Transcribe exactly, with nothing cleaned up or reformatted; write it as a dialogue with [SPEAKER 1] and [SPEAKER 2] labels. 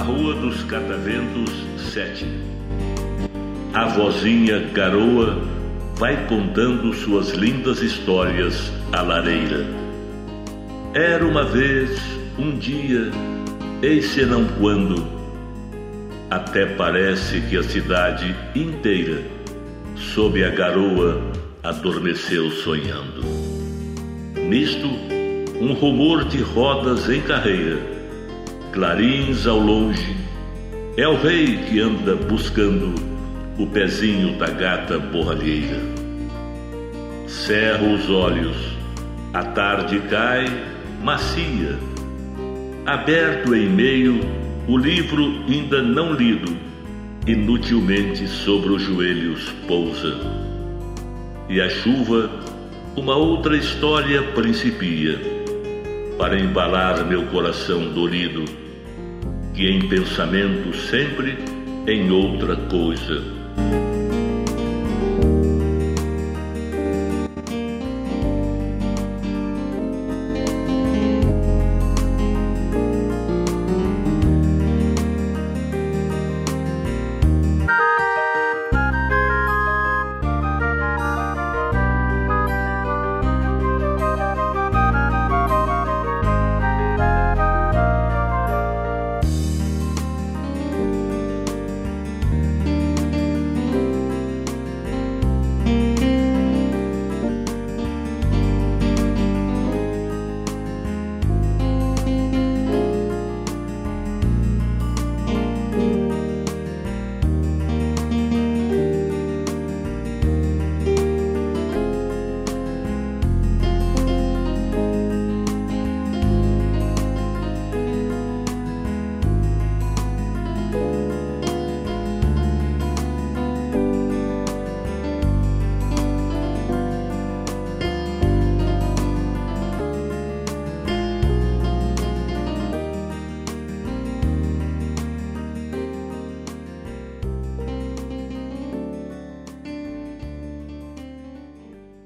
[SPEAKER 1] Rua dos Cataventos, sete. A vozinha garoa vai contando suas lindas histórias à lareira. Era uma vez, um dia, eis senão quando, até parece que a cidade inteira, sob a garoa, adormeceu sonhando. Nisto, um rumor de rodas em carreira, clarins ao longe, é o rei que anda buscando o pezinho da gata borralheira. Cerro os olhos, a tarde cai macia, aberto em meio o livro ainda não lido, inutilmente sobre os joelhos pousa, e a chuva uma outra história principia, para embalar meu coração dorido, que em pensamento sempre em outra coisa